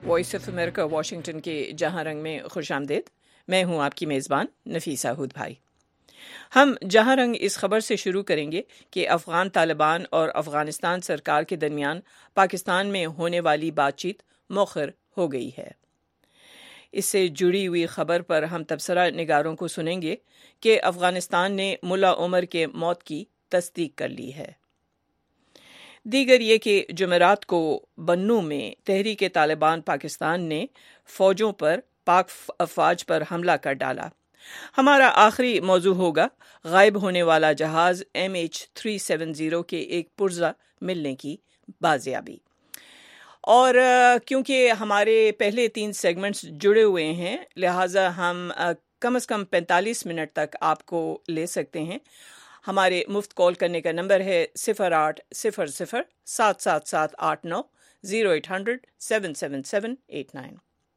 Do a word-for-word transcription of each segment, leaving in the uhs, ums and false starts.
Voice of America Washington के जहां रंग में खुश आमदेद। मैं हूं आपकी मेज़बान नफीसा हुद भाई। हम जहां रंग इस खबर से शुरू करेंगे कि अफ़गान तालिबान और अफ़गानिस्तान सरकार के दरमियान पाकिस्तान में होने वाली बातचीत मौखर हो गई है। इससे जुड़ी हुई खबर पर हम तबसरा निगारों को सुनेंगे कि अफ़गानिस्तान ने मुल्ला उमर के मौत की तस्दीक कर ली है। दीगर ये कि जुमेरात को बन्नू में तहरीक तालिबान पाकिस्तान ने फ़ौजों पर पाक अफवाज पर हमला कर डाला। हमारा आखिरी मौजू होगा गायब होने वाला जहाज़ M H three seven zero के एक पुर्जा मिलने की बाजियाबी। और क्योंकि हमारे पहले तीन सेगमेंट्स जुड़े हुए हैं, लिहाजा हम कम अज़ कम पैंतालीस मिनट तक आपको ले सकते हैं। हमारे मुफ्त कॉल करने का नंबर है सिफर आठ सिफर सिफर सात सात सात आठ नौ zero eight hundred seven seven seven eight nine.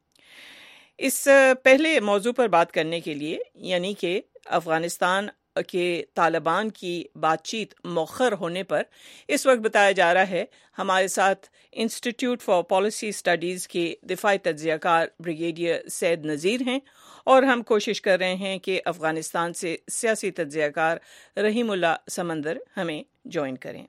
इस पहले मौजू पर बात करने के लिए, यानी कि अफ़गानिस्तान के तालिबान की बातचीत मौखर होने पर, इस वक्त बताया जा रहा है हमारे साथ इंस्टीट्यूट फॉर पॉलिसी स्टडीज़ के दिफाई तज्ज़ियाकार ब्रिगेडियर सैयद नज़ीर हैं, और हम कोशिश कर रहे हैं कि अफ़गानिस्तान से सियासी तज्ज़ियाकार रहीमुल्लाह समंदर हमें ज्वाइन करें।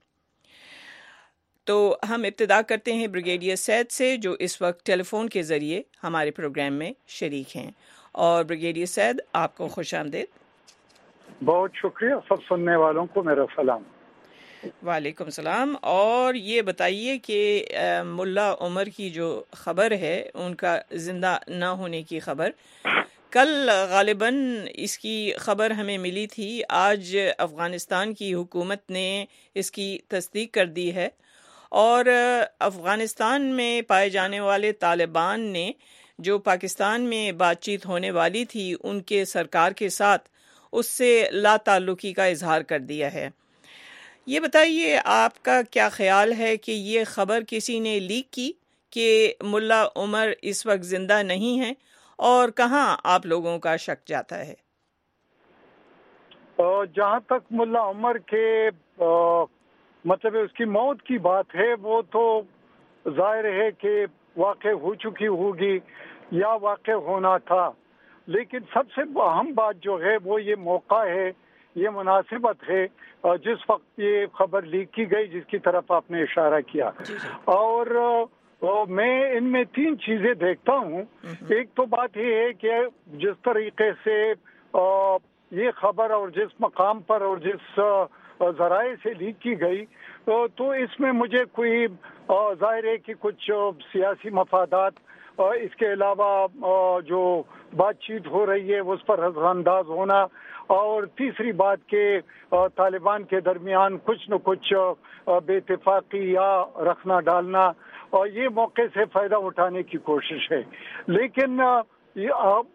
तो हम इब्तिदा करते हैं ब्रिगेडियर सैयद से, जो इस वक्त टेलीफोन के ज़रिए हमारे प्रोग्राम में शरीक हैं। और ब्रिगेडियर सैयद, आपको खुश आमदेद। बहुत शुक्रिया। सब सुनने वालों को मेरा सलाम। वालेकुम सलाम। और ये बताइए कि मुल्ला उमर की जो खबर है, उनका ज़िंदा न होने की खबर, कल गालिबन इसकी खबर हमें मिली थी। आज अफ़गानिस्तान की हुकूमत ने इसकी तस्दीक कर दी है, और अफ़गानिस्तान में पाए जाने वाले तालिबान ने जो पाकिस्तान में बातचीत होने वाली थी उनके सरकार के साथ, उससे लाताल्लुकी का इजहार कर दिया है। ये बताइए, आपका क्या ख्याल है कि ये खबर किसी ने लीक की कि मुल्ला उमर इस वक्त जिंदा नहीं है, और कहाँ आप लोगों का शक जाता है? जहाँ तक मुल्ला उमर के आ, मतलब उसकी मौत की बात है, वो तो जाहिर है कि वाक़ हो चुकी होगी या वाक़ होना था। लेकिन सबसे अहम बात जो है वो ये मौका है, ये मुनासिबत है जिस वक्त ये खबर लीक की गई, जिसकी तरफ आपने इशारा किया। और तो मैं इनमें तीन चीज़ें देखता हूँ। एक तो बात ये है कि जिस तरीके से ये खबर और जिस मकाम पर और जिस ज़राए से लीक की गई, तो इसमें मुझे कोई ज़ाहिर है कि कुछ सियासी मफादात, इसके अलावा जो बातचीत हो रही है उस पर नज़रअंदाज होना, और तीसरी बात के तालिबान के दरमियान कुछ न कुछ बेइत्तेफाकी या रखना डालना, और ये मौके से फ़ायदा उठाने की कोशिश है। लेकिन ये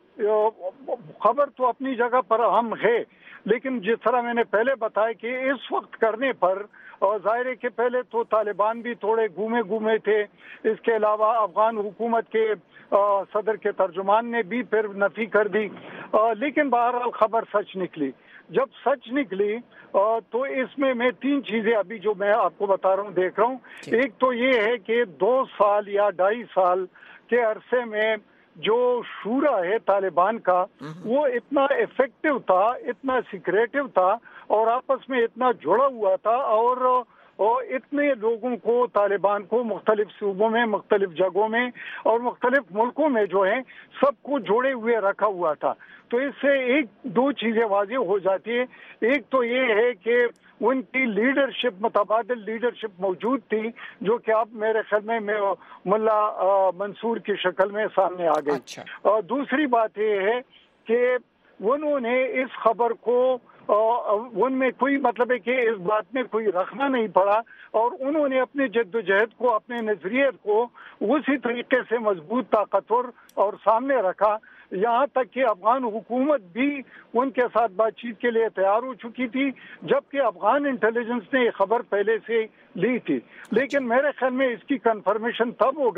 खबर तो अपनी जगह पर अहम है, लेकिन जिस तरह मैंने पहले बताया कि इस वक्त करने पर ज़ाहिर है कि पहले तो तालिबान भी थोड़े घूमे घूमे थे, इसके अलावा अफ़गान हुकूमत के सदर के तर्जुमान ने भी फिर नफ़ी कर दी, लेकिन बहरहाल खबर सच निकली। जब सच निकली तो इसमें मैं तीन चीज़ें अभी जो मैं आपको बता रहा हूँ, देख रहा हूँ। एक तो ये है कि दो साल या ढाई साल के अरसे में जो शूरा है तालिबान का, वो इतना इफेक्टिव था, इतना सिक्रेटिव था, और आपस में इतना जुड़ा हुआ था, और और इतने लोगों को, तालिबान को मुख्तलिफ सूबों में, मुख्तलिफ जगहों में और मुख्तलिफ मुल्कों में जो है सबको जोड़े हुए रखा हुआ था। तो इससे एक दो चीज़ें वाज़ेह हो जाती है। एक तो ये है कि उनकी लीडरशिप, मुतबादिल लीडरशिप मौजूद थी, जो कि अब मेरे ख्याल में, में मुल्ला मंसूर की शक्ल में सामने आ गई। अच्छा। और दूसरी बात ये है कि उन्होंने इस खबर को, उनमें कोई मतलब है कि इस बात में कोई रखना नहीं पड़ा, और उन्होंने अपने जद्दोजहद को, अपने नजरिए को उसी तरीके से मजबूत, ताकतवर और सामने रखा, यहाँ तक कि अफगान हुकूमत भी उनके साथ बातचीत के लिए तैयार हो चुकी थी, जबकि अफगान इंटेलिजेंस ने ये खबर पहले से ली थी। लेकिन मेरे ख्याल में इसकी कंफर्मेशन तब हो